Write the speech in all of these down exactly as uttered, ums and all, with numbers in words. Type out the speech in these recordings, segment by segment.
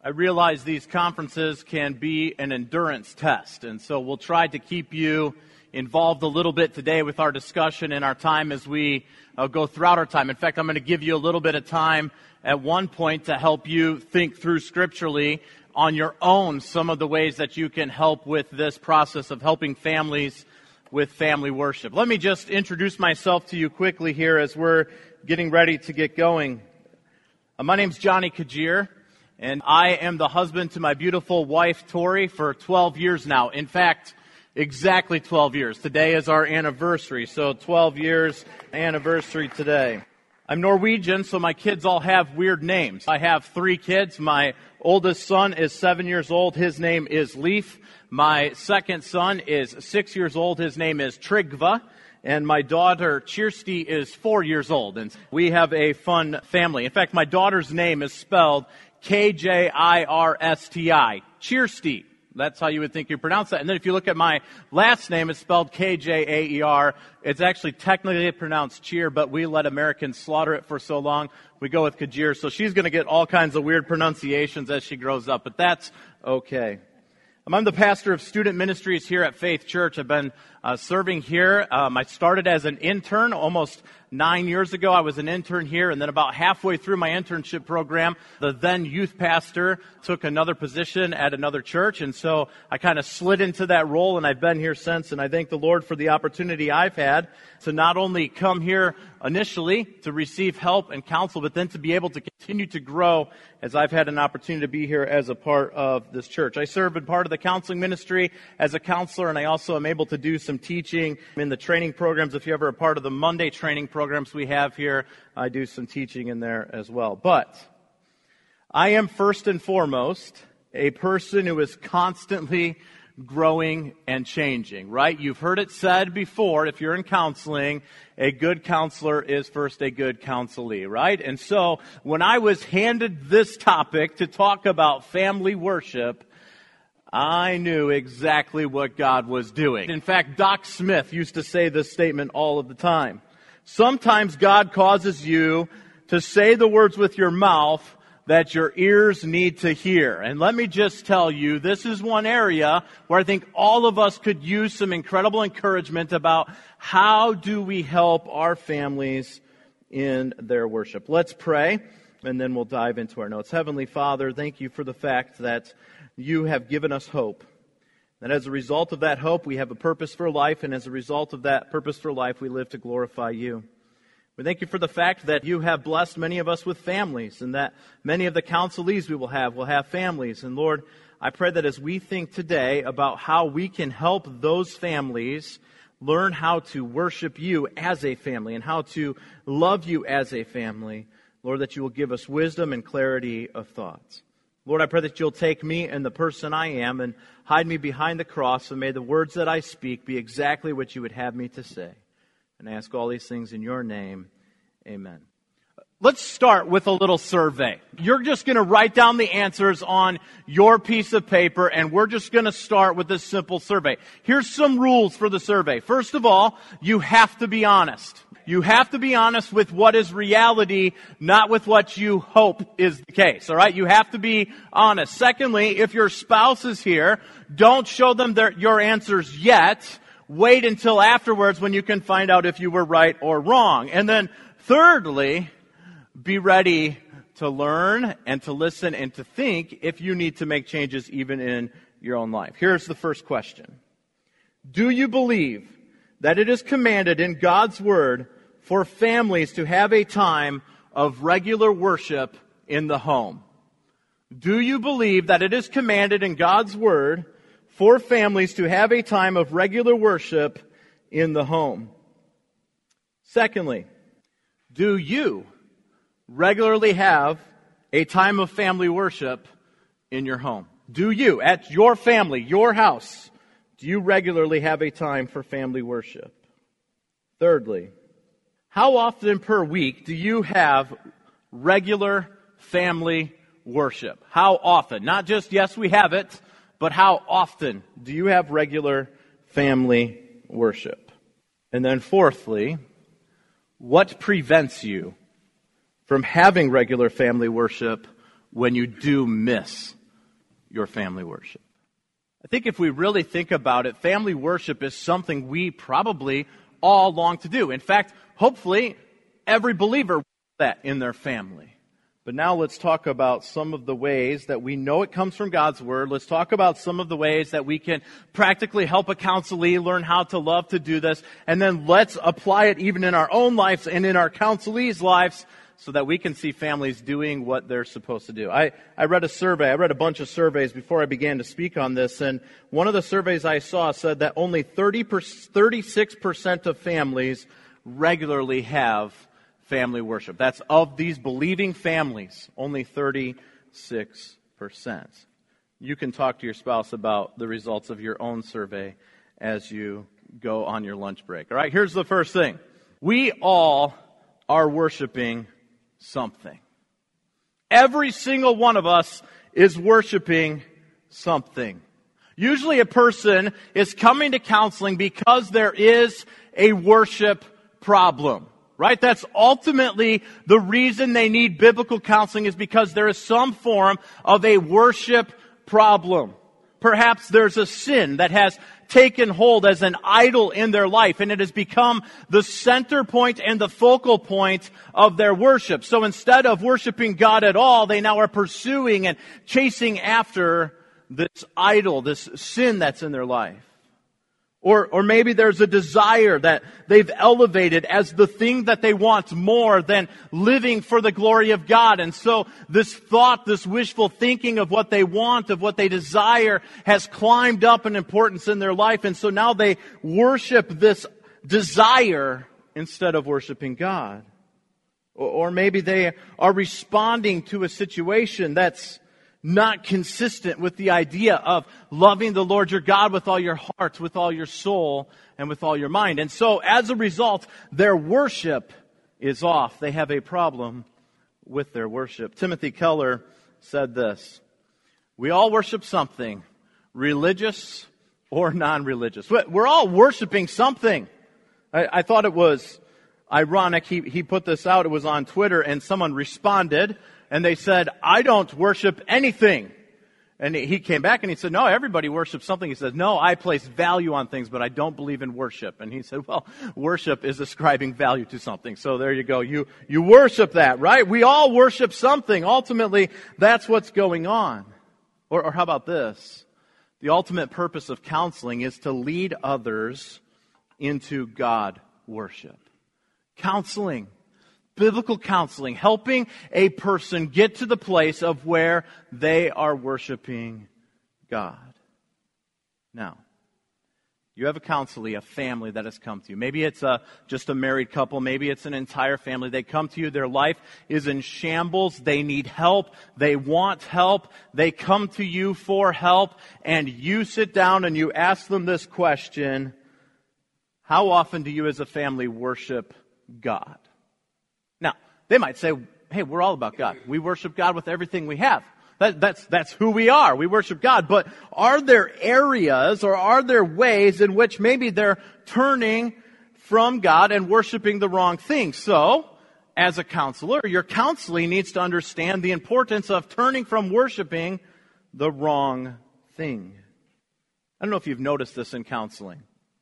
I realize these conferences can be an endurance test, and so we'll try to keep you involved a little bit today with our discussion and our time as we uh, go throughout our time. In fact, I'm going to give you a little bit of time at one point to help you think through scripturally on your own some of the ways that you can help with this process of helping families with family worship. Let me just introduce myself to you quickly here as we're getting ready to get going. Uh, my name's Johnny Kajir. And I am the husband to my beautiful wife, Tori, for twelve years now. In fact, exactly twelve years. Today is our anniversary, so twelve years anniversary today. I'm Norwegian, so my kids all have weird names. I have three kids. My oldest son is seven years old. His name is Leif. My second son is six years old. His name is Trygve. And my daughter, Kirsti, is four years old. And we have a fun family. In fact, my daughter's name is spelled K J I R S T I, Kirsti. That's how you would think you pronounce that. And then if you look at my last name, it's spelled K J A E R. It's actually technically pronounced cheer, but we let Americans slaughter it for so long. We go with Kajir. So she's going to get all kinds of weird pronunciations as she grows up, but that's okay. I'm the pastor of student ministries here at Faith Church. I've been uh, serving here. Um, I started as an intern almost nine years ago. I was an intern here, and then about halfway through my internship program, the then youth pastor took another position at another church, and so I kind of slid into that role, and I've been here since, and I thank the Lord for the opportunity I've had to not only come here initially to receive help and counsel, but then to be able to continue to grow as I've had an opportunity to be here as a part of this church. I serve in part of the counseling ministry as a counselor, and I also am able to do some teaching in the training programs. If you're ever a part of the Monday training programs we have here, I do some teaching in there as well. But I am first and foremost a person who is constantly growing and changing, right? You've heard it said before, if you're in counseling, a good counselor is first a good counselee, right? And so when I was handed this topic to talk about family worship, I knew exactly what God was doing. In fact, Doc Smith used to say this statement all of the time. Sometimes God causes you to say the words with your mouth that your ears need to hear. And let me just tell you, this is one area where I think all of us could use some incredible encouragement about how do we help our families in their worship. Let's pray, and then we'll dive into our notes. Heavenly Father, thank you for the fact that you have given us hope. That as a result of that hope, we have a purpose for life, and as a result of that purpose for life, we live to glorify you. We thank you for the fact that you have blessed many of us with families, and that many of the counselees we will have will have families. And Lord, I pray that as we think today about how we can help those families learn how to worship you as a family and how to love you as a family, Lord, that you will give us wisdom and clarity of thoughts. Lord, I pray that you'll take me and the person I am and hide me behind the cross, and may the words that I speak be exactly what you would have me to say. And I ask all these things in your name. Amen. Let's start with a little survey. You're just going to write down the answers on your piece of paper, and we're just going to start with this simple survey. Here's some rules for the survey. First of all, you have to be honest. You have to be honest with what is reality, not with what you hope is the case, all right? You have to be honest. Secondly, if your spouse is here, don't show them their, your answers yet. Wait until afterwards when you can find out if you were right or wrong. And then thirdly, be ready to learn and to listen and to think if you need to make changes even in your own life. Here's the first question. Do you believe that it is commanded in God's Word for families to have a time of regular worship in the home? Do you believe that it is commanded in God's Word for families to have a time of regular worship in the home? Secondly, do you regularly have a time of family worship in your home? Do you, at your family, your house, do you regularly have a time for family worship? Thirdly, how often per week do you have regular family worship? How often? Not just, yes, we have it, but how often do you have regular family worship? And then fourthly, what prevents you from having regular family worship when you do miss your family worship? I think if we really think about it, family worship is something we probably all long to do. In fact, hopefully, every believer wants that in their family. But now let's talk about some of the ways that we know it comes from God's Word. Let's talk about some of the ways that we can practically help a counselee learn how to love to do this. And then let's apply it even in our own lives and in our counselees' lives so that we can see families doing what they're supposed to do. I, I read a survey. I read a bunch of surveys before I began to speak on this. And one of the surveys I saw said that only thirty, thirty-six percent of families regularly have family worship. That's of these believing families, only thirty-six percent. You can talk to your spouse about the results of your own survey as you go on your lunch break. All right, here's the first thing. We all are worshiping something. Every single one of us is worshiping something. Usually a person is coming to counseling because there is a worship problem. Right? That's ultimately the reason they need biblical counseling, is because there is some form of a worship problem. Perhaps there's a sin that has taken hold as an idol in their life, and it has become the center point and the focal point of their worship. So instead of worshiping God at all, they now are pursuing and chasing after this idol, this sin that's in their life. Or, or maybe there's a desire that they've elevated as the thing that they want more than living for the glory of God. And so this thought, this wishful thinking of what they want, of what they desire, has climbed up in importance in their life. And so now they worship this desire instead of worshiping God. Or, or maybe they are responding to a situation that's not consistent with the idea of loving the Lord your God with all your heart, with all your soul, and with all your mind. And so, as a result, their worship is off. They have a problem with their worship. Timothy Keller said this: we all worship something, religious or non-religious. We're all worshiping something. I, I thought it was ironic. He, he put this out. It was on Twitter, and someone responded. And they said, I don't worship anything. And he came back and he said, no, everybody worships something. He says, no, I place value on things, but I don't believe in worship. And he said, well, worship is ascribing value to something. So there you go. You, you worship that, right? We all worship something. Ultimately, that's what's going on. Or, or how about this? The ultimate purpose of counseling is to lead others into God worship. Counseling. Biblical counseling, helping a person get to the place of where they are worshiping God. Now, you have a counselee, a family that has come to you. Maybe it's a, just a married couple. Maybe it's an entire family. They come to you. Their life is in shambles. They need help. They want help. They come to you for help. And you sit down and you ask them this question: how often do you as a family worship God? Now, they might say, hey, we're all about God. We worship God with everything we have. That, that's, that's who we are. We worship God. But are there areas or are there ways in which maybe they're turning from God and worshiping the wrong thing? So, as a counselor, your counselee needs to understand the importance of turning from worshiping the wrong thing. I don't know if you've noticed this in counseling.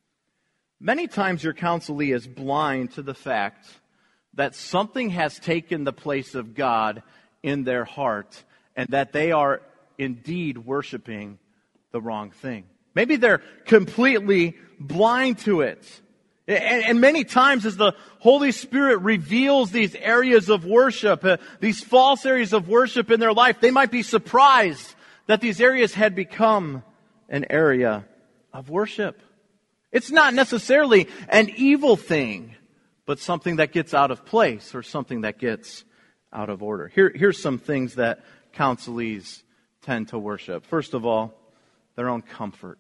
Many times your counselee is blind to the fact that something has taken the place of God in their heart, and that they are indeed worshiping the wrong thing. Maybe they're completely blind to it. And, and many times as the Holy Spirit reveals these areas of worship, uh, these false areas of worship in their life, they might be surprised that these areas had become an area of worship. It's not necessarily an evil thing, but something that gets out of place or something that gets out of order. Here, here's some things that counselees tend to worship. First of all, their own comfort.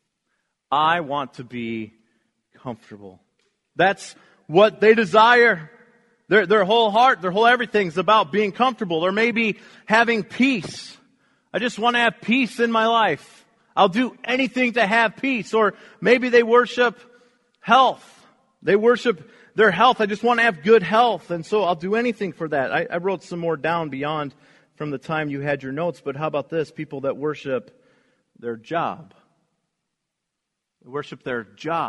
I want to be comfortable. That's what they desire. Their, their whole heart, their whole everything's about being comfortable, or maybe having peace. I just want to have peace in my life. I'll do anything to have peace. Or maybe they worship health. They worship their health. I just want to have good health, and so I'll do anything for that. I, I wrote some more down beyond from the time you had your notes, but how about this? People that worship their job. They worship their job.